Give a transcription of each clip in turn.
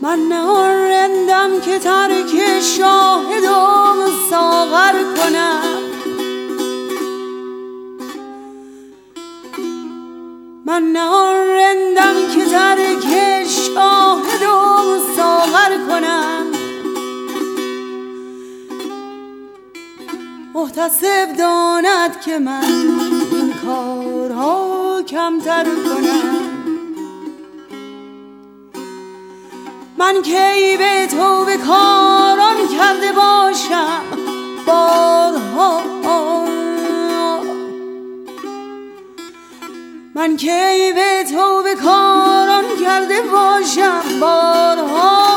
من نه رندم که ترک شاهدم ساغر کنم. من نه رندم که ترک شاهدم ساغر کنم. محتسب داند که من این کارها کمتر کنم. من کی به توبه کاران کرده باشم بارها. من کی به توبه کاران کرده باشم بارها.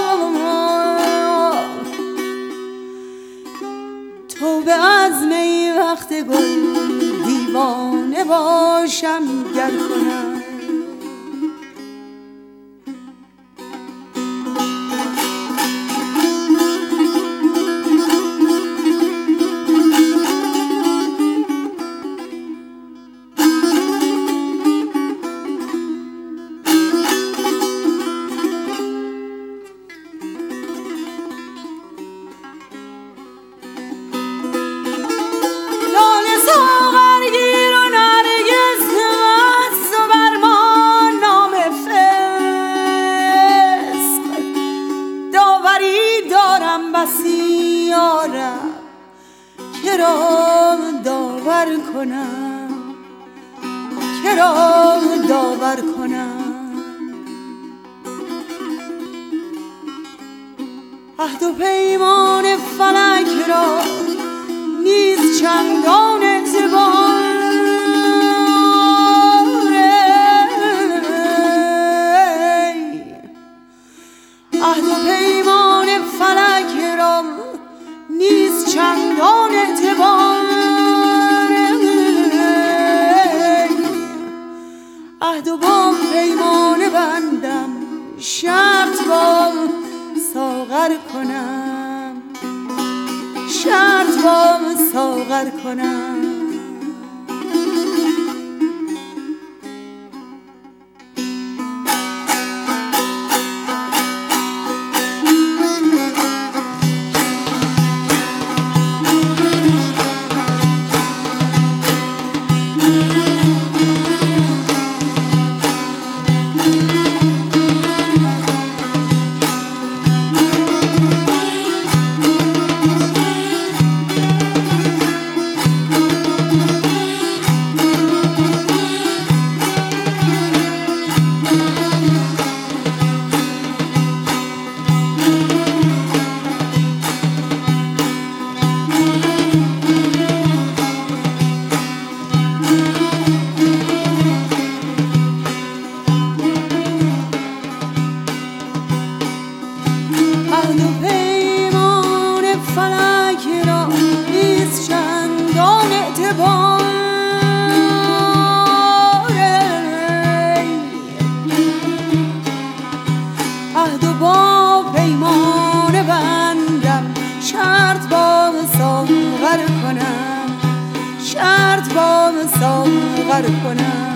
توبه از می وقت گل دیوانه باشم گر کنم. کرا داور کنم، کرا داور کنم. عهد و پیمان فلک را نیز چندان اعتبار. عهد و پیمان فلک را نیز چندان اعتبار. عهد و با پیمانه بندم، شرط با ساغر کنم، شرط با ساغر کنم. عهد و با پیمانه بندم، شرط با ساغر کنم، شرط با ساغر کنم.